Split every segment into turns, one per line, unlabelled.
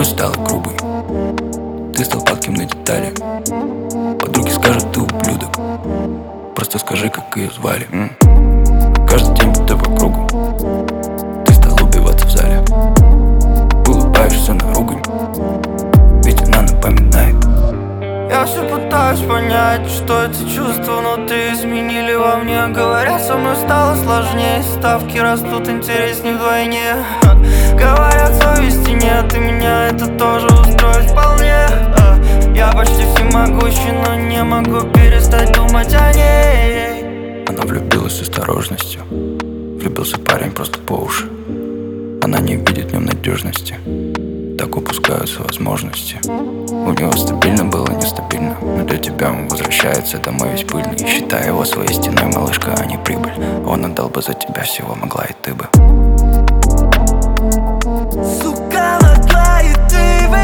злой, стала грубой. Ты стал падким на детали. Подруги скажут, ты ублюдок. Просто скажи, как ее звали. Каждый день ты по кругу. Ты стал убиваться в зале. Улыбаешься на ругань, ведь она напоминает.
Я все пытаюсь понять, что эти чувства внутри изменили во мне. Говорят, со мной стало сложнее, ставки растут, интереснее вдвойне. Говорят, совести нет, и меня это тоже устроит вполне. Я почти всемогущий, но не могу перестать думать о ней.
Она влюбилась с осторожностью. Влюбился парень просто по уши. Она не видит в нем надежности. Так упускаются возможности. У него стабильно было нестабильно, но для тебя он возвращается домой весь пыльный. И считай его своей стеной, малышка, а не прибыль. Он отдал бы за тебя всего, могла и ты бы.
Сука, могла и ты бы.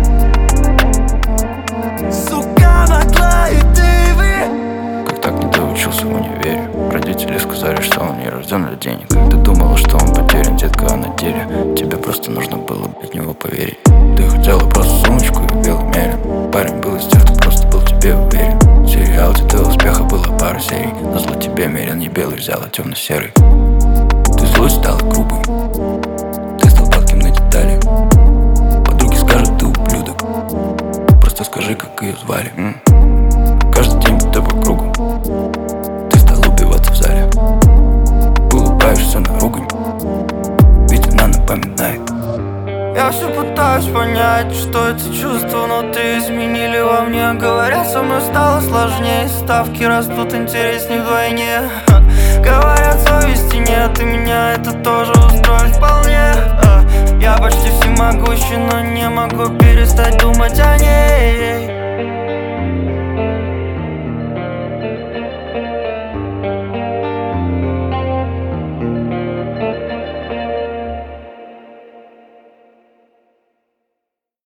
Сука, могла и ты бы.
Как так не доучился в универе? Родители сказали, что он не рожден для денег. Ты думала, что он потерян, детка, а на деле тебе просто нужно было от него поверить. Ты хотела просто сумочку и белый мерин. Парень был из тех, кто просто был тебе уверен. Сериал до успеха было пару серий. Назло тебе мерил не белый, взял, а темно-серый. Ты злой, стала грубой. Ты стал падким на детали. Подруги скажут, ты ублюдок. Просто скажи, как ее звали. Каждый день ты по кругу. Ты стал убиваться в зале. Улыбаешься на ругань, ведь она напоминает.
Я все пытаюсь понять, что эти чувства внутри изменили во мне. Говорят, со мной стало сложнее, ставки растут, интереснее вдвойне. Говорят, совести нет, и меня это тоже устроит вполне. Я почти всемогущий, но не могу перестать думать о ней.